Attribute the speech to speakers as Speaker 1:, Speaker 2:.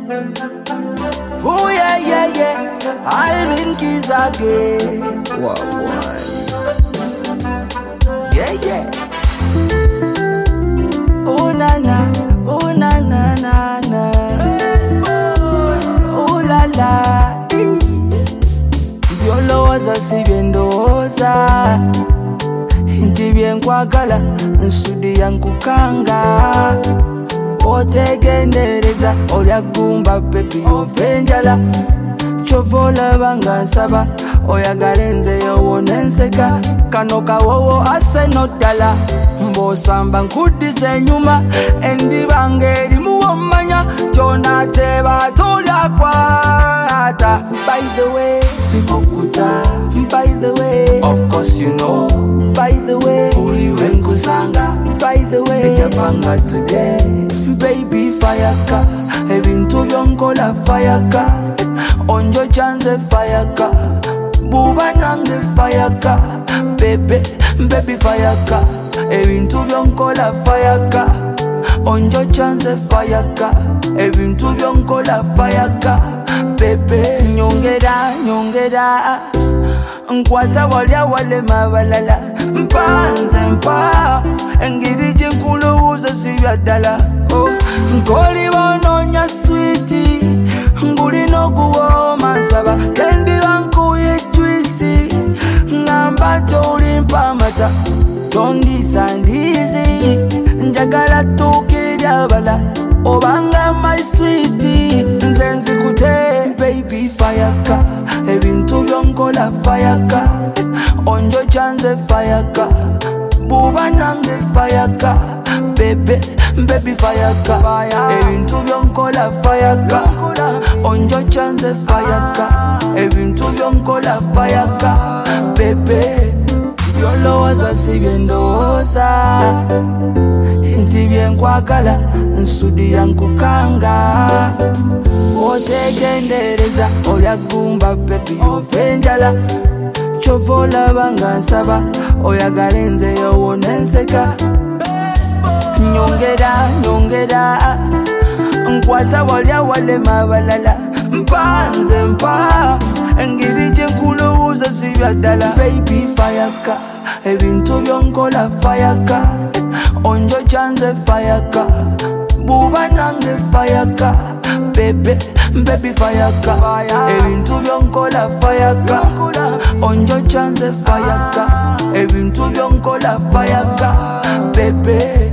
Speaker 1: Oh yeah, yeah, yeah. Alvin Keys again.
Speaker 2: Wow, boy.
Speaker 1: Yeah, yeah. Oh na na, oh na na na na. Oh la la. Byolowooza si byendowooza, nti byenkwagala nsudi yankukanga. Otegendereza olya gumba baby ove enjala, kyova olaba nga nsaba oyagala nzeyo wona enseka. Kano kawowo aseno ddala mb'osamba nkuddiza ennyuma, endiba ng'erimu wommanya kyonaateeba tolyakwata. By the way, sikukuta. By the way, of course you know. By the way, uli wenkusanga. By the way, ejapanga today. Baby fayaka, ebintu byonkola fayaka. Onjo chanze fayaka, buba nange fayaka. Baby fayaka, ebintu byonkola fayaka. Onjo chanze fayaka, ebintu byonkola fayaka. Nyongera nkwata walya walema balala, mpanze mpa engeri gyenkulubuuza si bya ddala. Nkoli bonoonya switi, ngulina okuwooma nsaba kendiba nkuye juisi, ngamba nti olimpa amata tondiisa ndiizi, njagala tuukirya bala obanga my sweetie nze nzikute. Baby fayaka, ebintu byonkola fayaka. Onjo chanze fayaka, buba nange fayaka. Baby fayaka, ebintu byonkola fayaka. Onjo chanze fayaka, ebintu byonkola fayaka. Byolowooza si byendowooza, nti byenkwagala nsudi yankukanga. Otegendereza olya gumba baby ove enjala, kyova olaba nga nsaba oyagala nzeyo wona enseka. Nyongera nkwata walya walema balala, mpanze mpa engeri gyenkulubuuza si bya ddala. Baby fayaka, ebintu byonkola fayaka. Onjo chanze fayaka, buba nange fayaka. Baby fayaka, ebintu byonkola fayaka. Onjo chanze fayaka, ebintu byonkola fayaka.